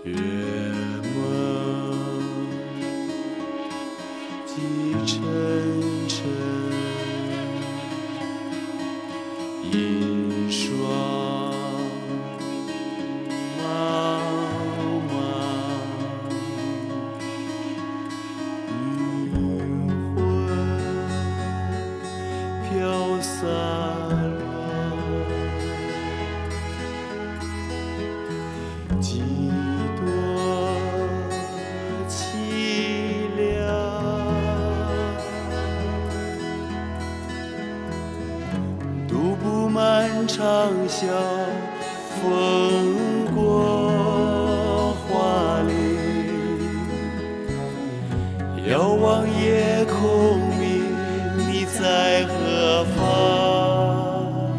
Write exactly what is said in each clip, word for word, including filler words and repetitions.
月梦几沉沉，银霜茫茫，云魂飘散了，几多凄凉，独步漫长宵，风过花林，遥望夜空明，你在何方？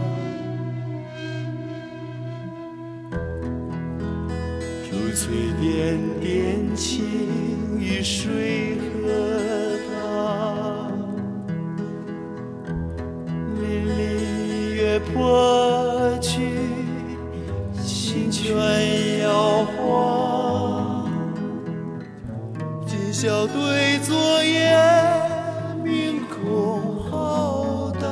如翠点点情与水和他，离离月破去，心全摇晃。今宵对昨夜，明空浩荡。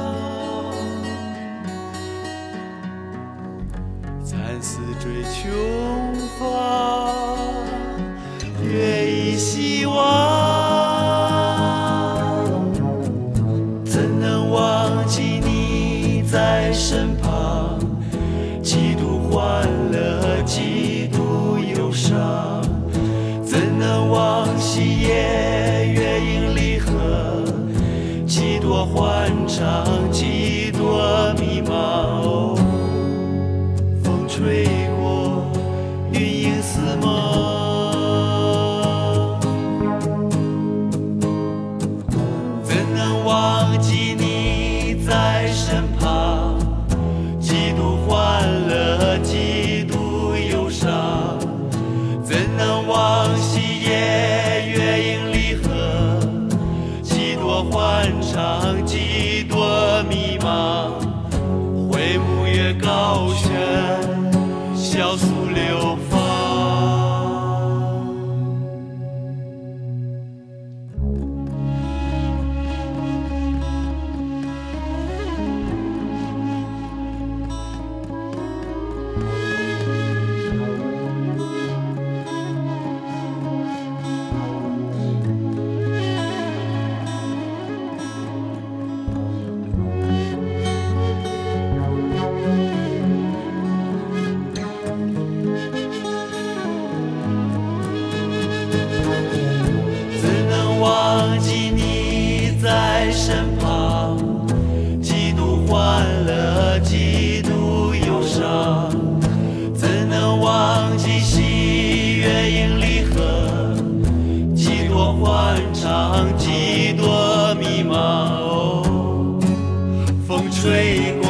惨丝追琼芳，月已西望。怎能忘记你在身旁？几度欢乐，几度忧伤。怎能忘昔夜月影离合？几多欢畅，几多迷茫。哦，风吹过，云影似梦。怎能忘记你在身旁？几度欢乐，几度忧伤。怎能忘昔夜月影离合？几多欢畅，几多迷茫。回眸月高悬，萧素流芳。忘记你在身旁，几度欢乐，几度忧伤。怎能忘记昔月影离合？几多欢畅，几多迷茫。哦，风吹过。